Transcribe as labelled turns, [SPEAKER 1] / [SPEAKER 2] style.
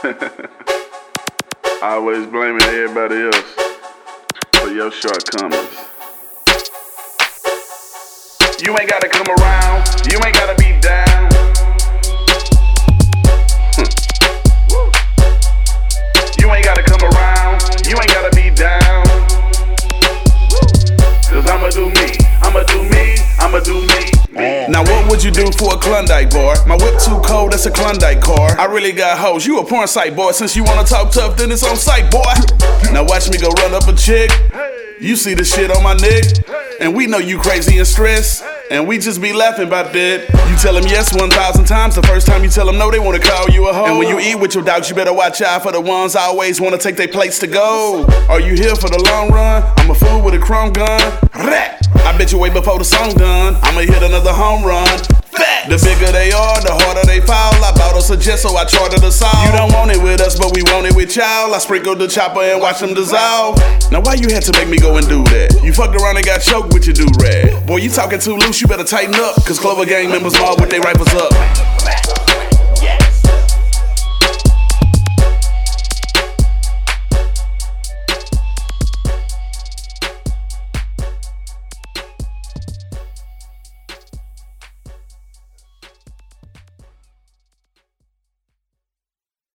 [SPEAKER 1] Always blaming everybody else for your shortcomings. You ain't gotta come around, you ain't gotta be down. You ain't gotta come around, you ain't gotta be down. Cause I'ma do me, I'ma do me, I'ma do me.
[SPEAKER 2] Now what would you do for a Klondike bar? My whip too cold, that's a Klondike car. I really got hoes, you a porn site boy. Since you wanna talk tough, then it's on site, boy. Now watch me go run up a chick. You see the shit on my neck, and we know you crazy and stressed, and we just be laughing about that. You tell them yes 1,000 times, the first time you tell them no, they wanna call you a hoe. And when you eat with your doubts, you better watch out for the ones always wanna take their plates to go. Are you here for the long run? I'm a fool with a chrome gun. I bet you way before the song done, I'ma hit another home run. The bigger they are, the harder they fall. I bought us a jet, so I chartered us all. You don't want it with us, but we want it with y'all. I sprinkled the chopper and watch them dissolve. Now why you had to make me go and do that? You fucked around and got choked with your do-rag. Boy, you talking too loose, you better tighten up. Cause Clover Gang members mob with their rifles up.